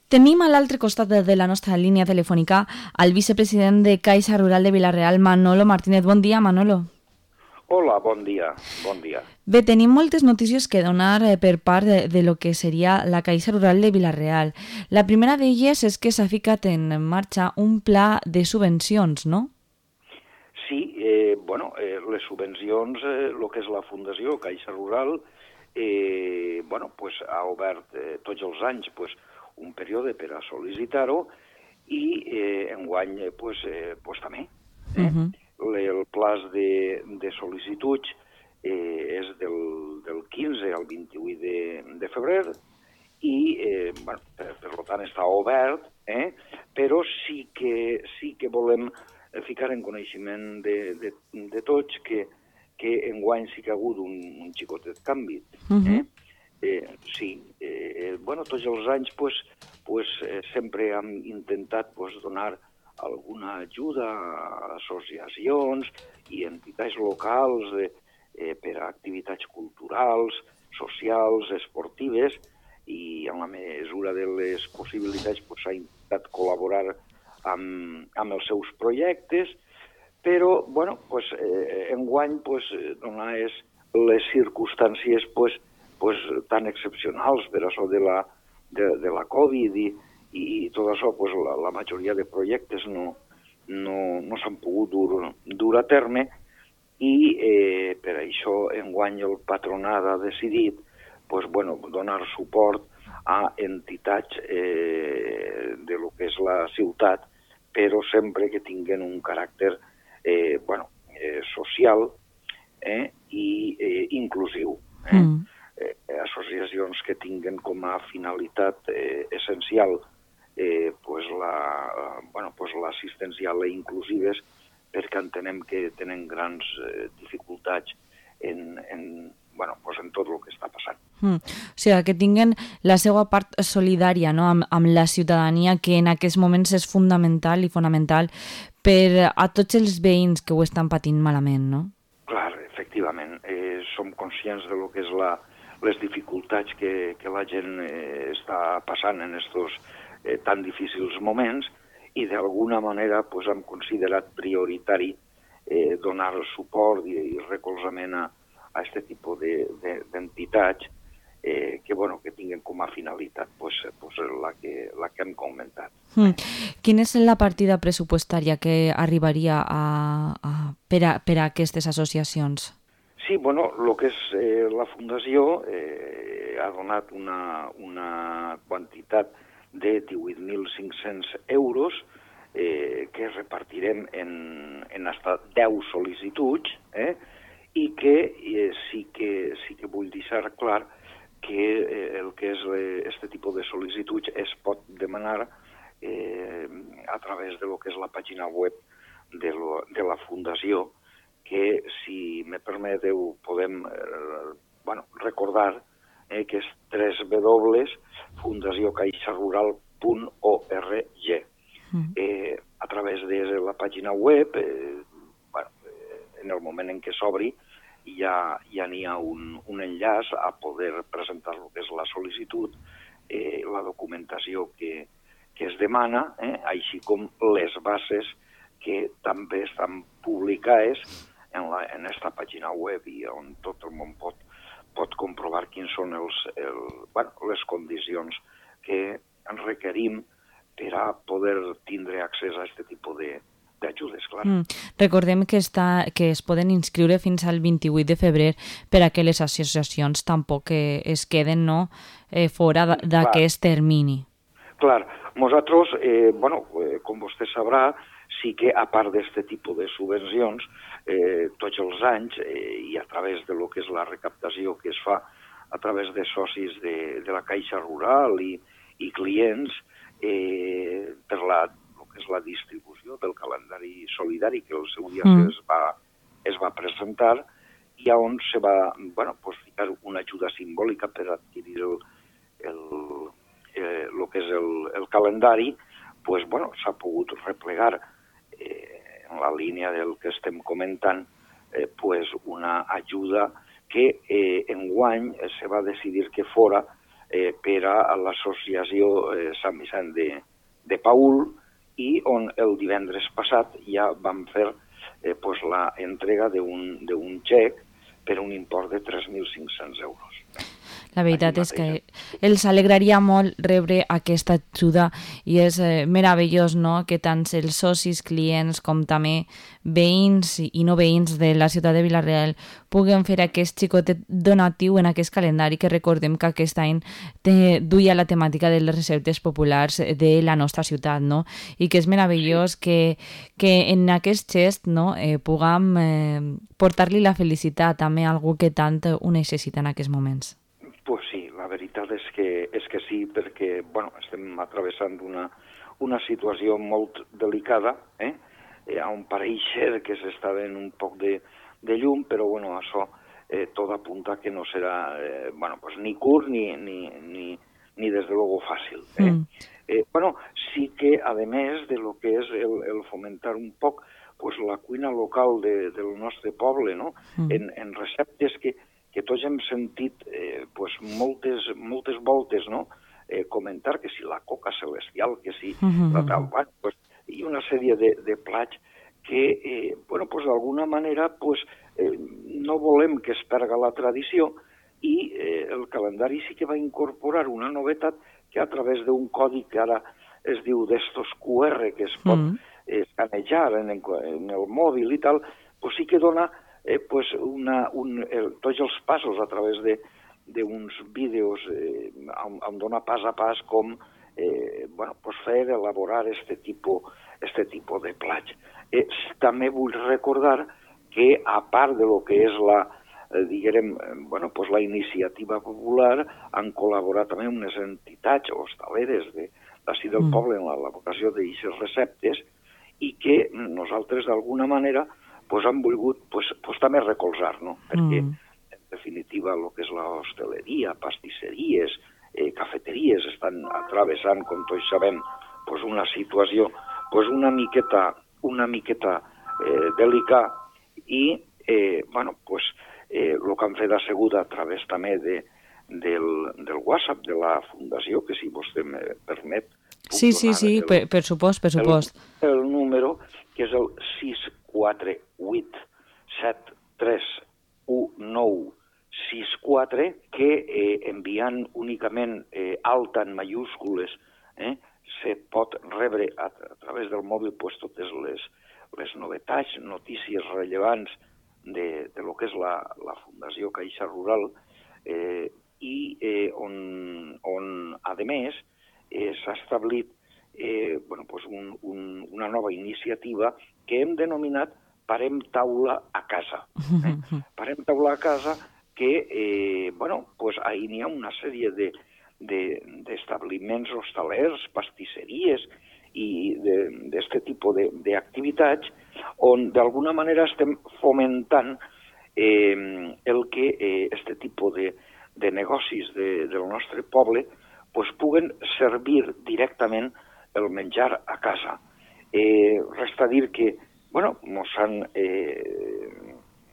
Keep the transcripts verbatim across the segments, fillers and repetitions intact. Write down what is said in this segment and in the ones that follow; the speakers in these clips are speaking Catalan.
Tenim a l'altre costat de, de la nostra línia telefònica el vicepresident de Caixa Rural de Vila-real, Manolo Martínez. Bon dia, Manolo. Hola, bon dia, bon dia. Bé, tenim moltes notícies que donar eh, per part de, de lo que seria la Caixa Rural de Vila-real. La primera d'elles és que s'ha ficat en marxa un pla de subvencions, no? Sí, eh, bueno, eh, les subvencions, el eh, que és la Fundació Caixa Rural, eh, bueno, pues, ha obert eh, tots els anys pues, un període per a sol·licitar-ho i eh, enguany eh, pues, eh, pues, també. Eh? Uh-huh. El plaç de, de sol·licituds eh, és del, del quinze al vint-i-vuit de, de febrer i, eh, bueno, per, per tant, està obert, eh? Però sí que, sí que volem ficar en coneixement de, de, de tots que, que enguany sí que ha hagut un, un xicotet canvi. Uh-huh. eh? Eh, sí, eh, bueno, tots els anys pues, pues, eh, sempre hem intentat pues, donar alguna ajuda a associacions i entitats locals eh, eh, per a activitats culturals, socials, esportives, i en la mesura de les possibilitats pues, s'ha intentat col·laborar amb, amb els seus projectes, però bueno, pues, eh, enguany pues, donades les circumstàncies pues, pues, tan excepcionals per això de la, de, de la Covid i i tot això, pues, la, la majoria de projectes no, no, no s'han pogut dur, dur a terme i eh, per això enguany el patronat ha decidit pues, bueno, donar suport a entitats eh, de lo que és la ciutat, però sempre que tinguin un caràcter eh, bueno, eh, social eh, i eh, inclusiu. Eh? Mm. Eh, associacions que tinguen com a finalitat eh, essencial Eh, pues la, bueno, pues l'assistencial i inclusives, perquè entenem que tenen grans eh, dificultats en, en, bueno, pues en tot el que està passant. Mm. O sigui, que tinguen la seva part solidària, no? amb, amb la ciutadania, que en aquests moments és fundamental i fonamental per a tots els veïns que ho estan patint malament, no? Clar, efectivament. Eh, som conscients de lo que és la, les dificultats que, que la gent eh, està passant en estos Eh, tan difícils moments i d'alguna manera pues, hem considerat prioritari eh, donar suport i, i recolzament a, a aquest tipus d'entitats de, de, eh, que, bueno, que tinguin com a finalitat pues, pues, la, que, la que hem comentat. Mm. Quina és la partida pressupostària que arribaria a, a, per, a, per a aquestes associacions? Sí, bueno, el que és eh, la Fundació eh, ha donat una, una quantitat de divuit mil cinc-cents euros eh, que repartirem en, en hasta deu sol·licituds eh, i que, eh, sí que sí que vull deixar clar que eh, el que és aquest tipus de sol·licituds es pot demanar eh, a través de lo que és la pàgina web de, lo, de la Fundació, que si me permeteu podem eh, bueno, recordar Eh, que és w w w punt fundació caixa rural punt org. Mm. Eh, a través de la pàgina web, eh, bueno, eh, en el moment en què s'obri, ja ja n'hi ha un, un enllaç a poder presentar el que és la sol·licitud, eh, la documentació que, que es demana, eh, així com les bases que també estan publicades en, la, en esta pàgina web i on tot el món pot pot comprovar quins són els, el, bueno, les condicions que ens requerim per a poder tindre accés a aquest tipus d'ajudes, clar. Mm. Recordem que, està, que es poden inscriure fins al vint-i-vuit de febrer per a que les associacions tampoc eh, es queden no, eh, fora d'aquest termini. Clar, nosaltres, eh, bueno, eh, com vostè sabrà, sí que a part d'aquest tipus de subvencions, eh, tots els anys, eh, i a través de lo que és la recaptació que es fa a través de socis de, de la Caixa Rural i, i clients, eh, per la, lo que és la distribució del calendari solidari que el seu dia mm. es, va, es va presentar, i on se va bueno, pues, ficar una ajuda simbòlica per adquirir el, el, eh, lo que és el, el calendari, pues, bueno, s'ha pogut replegar eh, en la línia del que estem comentant, eh, pues una ajuda que eh, enguany se va decidir que fora eh, per a l'associació eh, Sant Vicent de, de Paül, i on el divendres passat ja vam fer eh, pues, la entrega d'un xec per un import de tres mil cinc-cents euros. La veritat és que els alegraria molt rebre aquesta ajuda i és eh, meravellós, no?, que tant els socis, clients com també veïns i no veïns de la ciutat de Vila-real puguen fer aquest xicotet donatiu en aquest calendari, que recordem que aquest any té, duia la temàtica de les receptes populars de la nostra ciutat, no?, i que és meravellós que, que en aquest gest, no?, eh, puguem eh, portar-li la felicitat també a algú que tant ho necessita en aquests moments. Pues sí, la veritat és que, és que sí, perquè bueno, estem atravessant una, una situació molt delicada, eh? Hi ha un pareix que s'està venint un poc de, de llum, però bueno, això eh, tot apunta que no serà eh, bueno, pues, ni curt ni, ni, ni, ni des de luego fàcil. Eh? Mm. Eh, bueno, sí que, a més de lo que és el, el fomentar un poc pues, la cuina local de, del nostre poble, no? Mm. en, en receptes que que tots hem sentit eh, pues, moltes, moltes voltes, no?, eh, comentar que si la coca celestial, que si uh-huh. la tal, bueno, pues, i una sèrie de, de plats que, eh, bueno, pues, d'alguna manera pues, eh, no volem que es perga la tradició, i eh, el calendari sí que va incorporar una novetat que a través d'un codi que ara es diu d'estos Q R, que es pot uh-huh. eh, escanejar en, en el mòbil i tal, pues sí que dona Eh, pues una, un, el, tots els passos a través d'uns vídeos eh, on, on dona pas a pas com eh, bueno, pues fer, elaborar este tipus este tipus de plats. Eh, també vull recordar que, a part de lo que és la, eh, diguem, bueno, pues la iniciativa popular, han col·laborat també unes entitats hostaleres de l'ací del mm. poble en l'elaboració d'aquestes receptes, i que nosaltres, d'alguna manera, pues han volgut pues, pues, també recolzar, no? Perquè, mm. en definitiva, el que és la hostaleria, pastisseries, eh, cafeteries, estan atravessant, com tots sabem, pues, una situació pues, una miqueta, una miqueta eh, delicada, i eh, bueno, pues, eh, el que han fet ha sigut a través també de, del, del WhatsApp de la Fundació, que si vostè me permet... Sí, sí, sí, el, per, per supost, per supost. El, el número, que és el sis quatre vuit set tres u nou sis quatre, que eh, enviant únicament eh, alta en mayúscules eh, se pot rebre a, a través del mòbil pues, totes les, les novetats, notícies rellevants de, de lo que és la, la Fundació Caixa Rural, eh, i eh, on, on, a més, eh, s'ha establit eh, bueno, pues un, un, una nova iniciativa que hem denominat Parem taula a casa. Eh? Parem taula a casa, que, eh, bueno, pues ahí n'hi ha una sèrie de, de, d'establiments hostalers, pastisseries i d'aquest tipus d'activitats on d'alguna manera estem fomentant eh, el que aquest eh, tipus de, de negocis de, del nostre poble pues, puguen servir directament el menjar a casa. Eh, resta dir que bueno, ens han eh,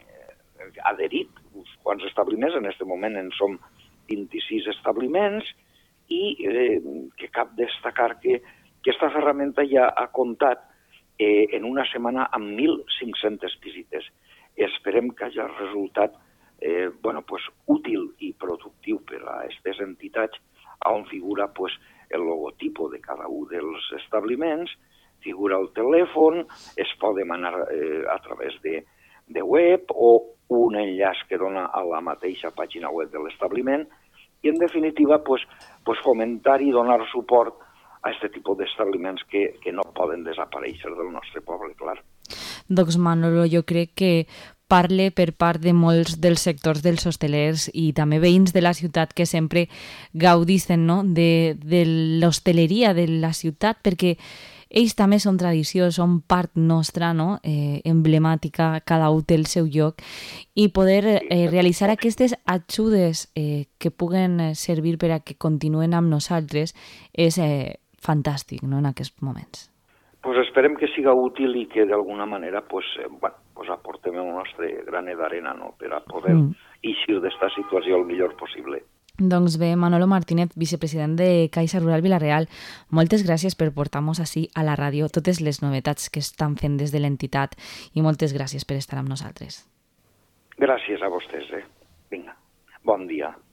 adherit uns quants establiments, en aquest moment en som vint-i-sis establiments, i eh, que cap destacar que aquesta ferramenta ja ha comptat eh, en una setmana amb mil cinc-centes visites. Esperem que hagi resultat eh, bueno, pues, útil i productiu per a aquestes entitats, on figura pues, el logotipo de cada un dels establiments, figura el telèfon, es pot demanar eh, a través de, de web o un enllaç que dona a la mateixa pàgina web de l'establiment, i en definitiva pues, pues fomentar i donar suport a aquest tipus d'establiments que, que no poden desaparèixer del nostre poble, clar. Doncs Manolo, jo crec que parle per part de molts dels sectors dels hostelers i també veïns de la ciutat que sempre gaudissin, no?, de, de l'hostaleria de la ciutat, perquè ells també són tradició, són part nostra, no?, eh, emblemàtica, cada un té el seu lloc, i poder eh, realitzar aquestes ajudes eh, que puguen servir per a que continuen amb nosaltres és eh, fantàstic, no?, en aquests moments. Pues esperem que siga útil i que d'alguna manera pues, eh, bueno, pues aportem el nostre granet d'arena, no?, per a poder mm. eixir d'esta situació el millor possible. Doncs bé, Manolo Martínez, vicepresident de Caixa Rural Vila-real, moltes gràcies per portar-nos així a la ràdio totes les novetats que estan fent des de l'entitat i moltes gràcies per estar amb nosaltres. Gràcies a vostès, eh? Vinga, bon dia.